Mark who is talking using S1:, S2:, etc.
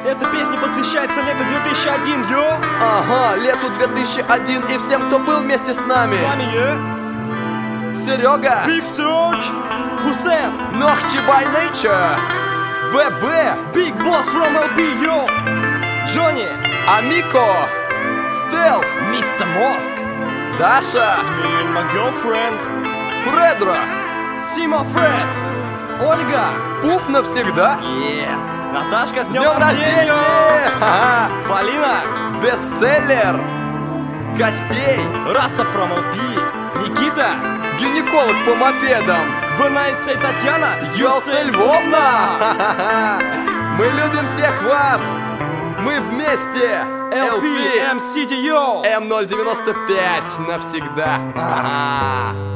S1: Эта песня посвящается лету 2001, йо!
S2: Ага, лету 2001 и всем, кто был вместе с нами.
S1: С вами я,
S2: Серега,
S1: Big Search, Хусен,
S2: Нохчи by Nature, ББ,
S1: Big Boss from LB, йо! Джонни,
S2: Амико, Стелс,
S1: Mr. Мозг,
S2: Даша,
S1: me and my girlfriend,
S2: Фредро,
S1: Сима Фред, Ольга,
S2: Пуф навсегда.
S1: Наташка с
S2: С
S1: днем
S2: днем рождения! Ха-ха.
S1: Полина,
S2: Бестселлер, Костей,
S1: Раста from LP, Никита,
S2: гинеколог по мопедам,
S1: Ванайса и Татьяна,
S2: Йоса Львовна. Ха-ха-ха. Мы любим всех вас. Мы вместе.
S1: LP,
S2: LP,
S1: MC, йо!
S2: М095 навсегда. Ага.